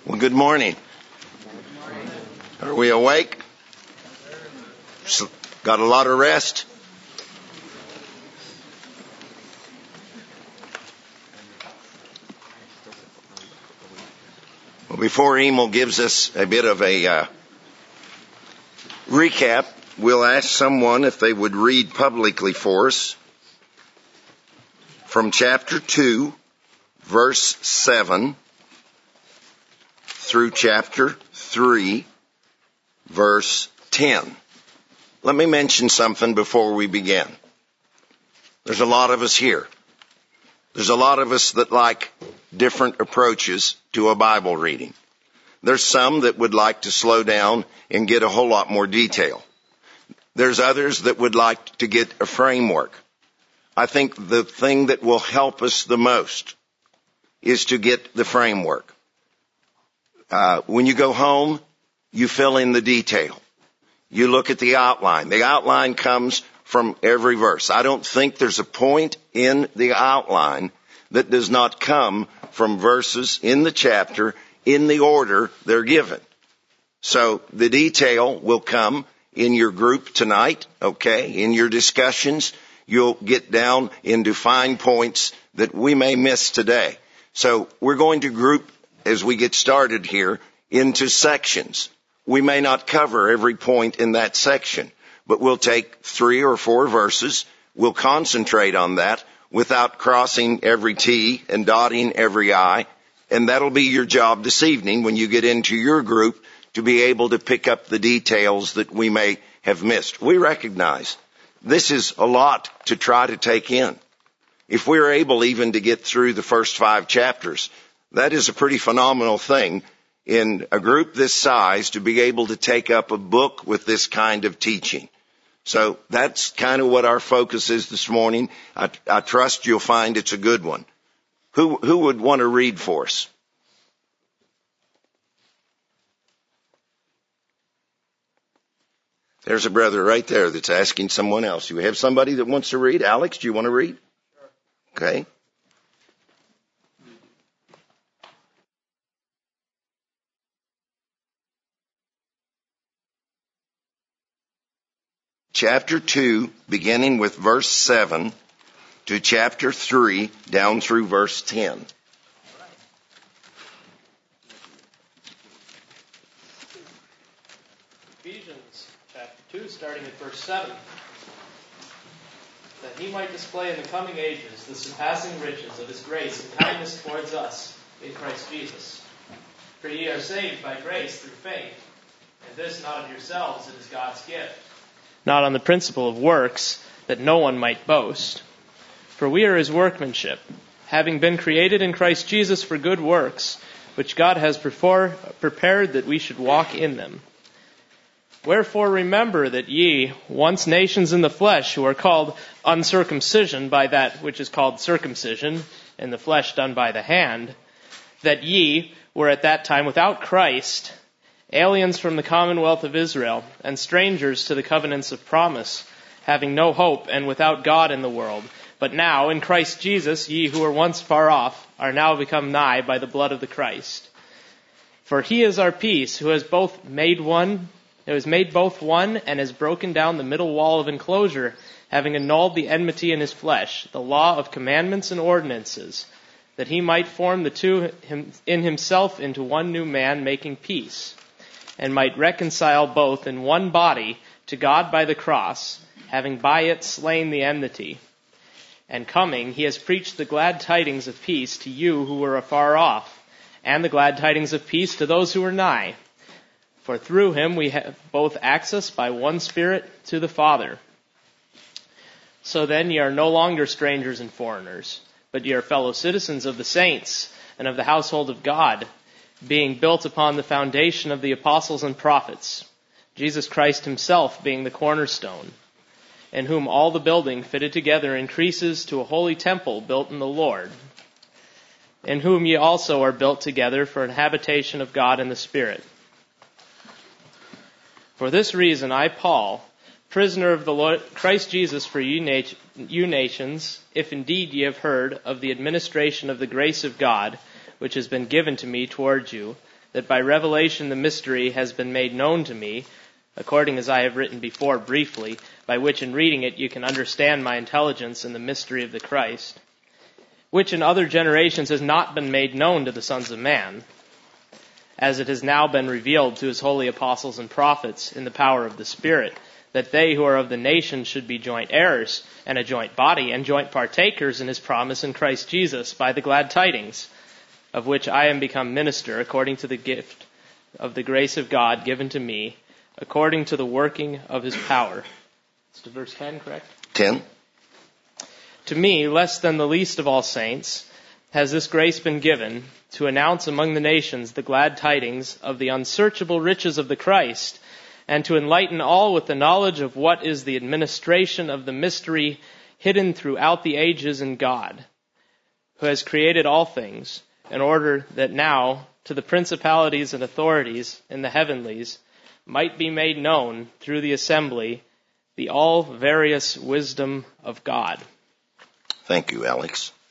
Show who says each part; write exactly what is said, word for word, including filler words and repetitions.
Speaker 1: Well, good morning. Are we awake? Got a lot of rest? Well, before Emil gives us a bit of a uh, recap, we'll ask someone if they would read publicly for us from chapter two, verse seven, through chapter three, verse ten. Let me mention something before we begin. There's a lot of us here. There's a lot of us that like different approaches to a Bible reading. There's some that would like to slow down and get a whole lot more detail. There's others that would like to get a framework. I think the thing that will help us the most is to get the framework. Uh, when you go home, you fill in the detail. You look at the outline. The outline comes from every verse. I don't think there's a point in the outline that does not come from verses in the chapter in the order they're given. So the detail will come in your group tonight, okay? In your discussions, you'll get down into fine points that we may miss today. So we're going to group, as we get started here, into sections. We may not cover every point in that section, but we'll take three or four verses. We'll concentrate on that without crossing every T and dotting every I. And that'll be your job this evening when you get into your group to be able to pick up the details that we may have missed. We recognize this is a lot to try to take in. If we're able even to get through the first five chapters, that is a pretty phenomenal thing in a group this size to be able to take up a book with this kind of teaching. So that's kind of what our focus is this morning. I, I trust you'll find it's a good one. Who, who would want to read for us? There's a brother right there that's asking someone else. Do we have somebody that wants to read? Alex, do you want to read? Sure. Okay. Chapter two, beginning with verse seven, to chapter three, down through verse ten.
Speaker 2: Ephesians chapter two, starting at verse seven. That he might display in the coming ages the surpassing riches of his grace and kindness towards us in Christ Jesus. For ye are saved by grace through faith, and this not of yourselves, it is God's gift. Not on the principle of works, that no one might boast. For we are his workmanship, having been created in Christ Jesus for good works, which God has before prepared that we should walk in them. Wherefore remember that ye, once nations in the flesh, who are called uncircumcision by that which is called circumcision, in the flesh done by the hand, that ye were at that time without Christ, aliens from the commonwealth of Israel, and strangers to the covenants of promise, having no hope and without God in the world. But now, in Christ Jesus, ye who were once far off, are now become nigh by the blood of the Christ. For he is our peace, who has both made one, who has made both one, and has broken down the middle wall of enclosure, having annulled the enmity in his flesh, the law of commandments and ordinances, that he might form the two in himself into one new man, making peace, and might reconcile both in one body to God by the cross, having by it slain the enmity. And coming, he has preached the glad tidings of peace to you who were afar off, and the glad tidings of peace to those who are nigh. For through him we have both access by one Spirit to the Father. So then ye are no longer strangers and foreigners, but ye are fellow citizens of the saints and of the household of God, being built upon the foundation of the apostles and prophets, Jesus Christ himself being the cornerstone, in whom all the building fitted together increases to a holy temple built in the Lord, in whom ye also are built together for an habitation of God in the Spirit. For this reason I, Paul, prisoner of the Lord Christ Jesus for you, nat- you nations, if indeed ye have heard of the administration of the grace of God, which has been given to me towards you, that by revelation the mystery has been made known to me, according as I have written before briefly, by which in reading it you can understand my intelligence in the mystery of the Christ, which in other generations has not been made known to the sons of man, as it has now been revealed to his holy apostles and prophets in the power of the Spirit, that they who are of the nations should be joint heirs and a joint body and joint partakers in his promise in Christ Jesus by the glad tidings, of which I am become minister according to the gift of the grace of God given to me, according to the working of his power. It's to verse ten, correct?
Speaker 1: ten.
Speaker 2: To me, less than the least of all saints, has this grace been given to announce among the nations the glad tidings of the unsearchable riches of the Christ, and to enlighten all with the knowledge of what is the administration of the mystery hidden throughout the ages in God, who has created all things, in order that now to the principalities and authorities in the heavenlies might be made known through the assembly the all various wisdom of God.
Speaker 1: Thank you, Alex.